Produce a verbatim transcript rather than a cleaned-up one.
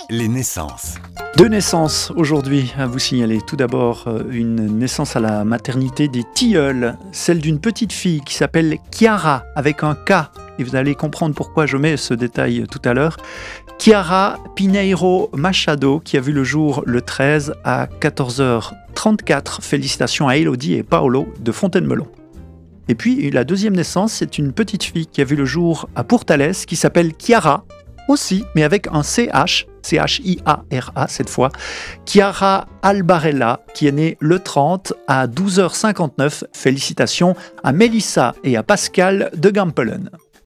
Les naissances. Deux naissances aujourd'hui à vous signaler. Tout d'abord, une naissance à la maternité des Tilleuls, celle d'une petite fille qui s'appelle Chiara, avec un K. Et vous allez comprendre pourquoi je mets ce détail tout à l'heure. Chiara Pineiro Machado, qui a vu le jour le treize à quatorze heures trente-quatre. Félicitations à Elodie et Paolo de Fontaine-Melon. Et puis, la deuxième naissance, c'est une petite fille qui a vu le jour à Pourtalès, qui s'appelle Chiara, aussi, mais avec un C H, C H I A R A cette fois, Chiara Albarella, qui est née le trente à douze heures cinquante-neuf. Félicitations à Mélissa et à Pascal de Gampelen.